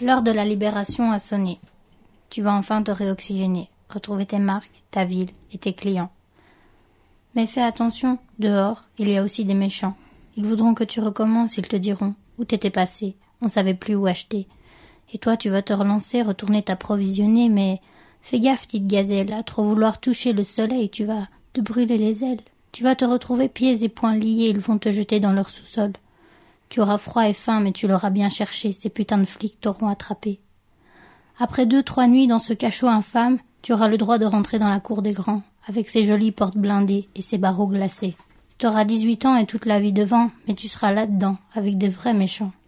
L'heure de la libération a sonné. Tu vas enfin te réoxygéner, retrouver tes marques, ta ville et tes clients. Mais fais attention, dehors, il y a aussi des méchants. Ils voudront que tu recommences, ils te diront « Où t'étais passé ? On savait plus où acheter. » Et toi, tu vas te relancer, retourner t'approvisionner, mais fais gaffe, petite gazelle, à trop vouloir toucher le soleil, tu vas te brûler les ailes. Tu vas te retrouver pieds et poings liés, ils vont te jeter dans leur sous-sol. Tu auras froid et faim, mais tu l'auras bien cherché, ces putains de flics t'auront attrapé. Après 2-3 nuits dans ce cachot infâme, tu auras le droit de rentrer dans la cour des grands, avec ses jolies portes blindées et ses barreaux glacés. Tu auras 18 ans et toute la vie devant, mais tu seras là-dedans, avec des vrais méchants.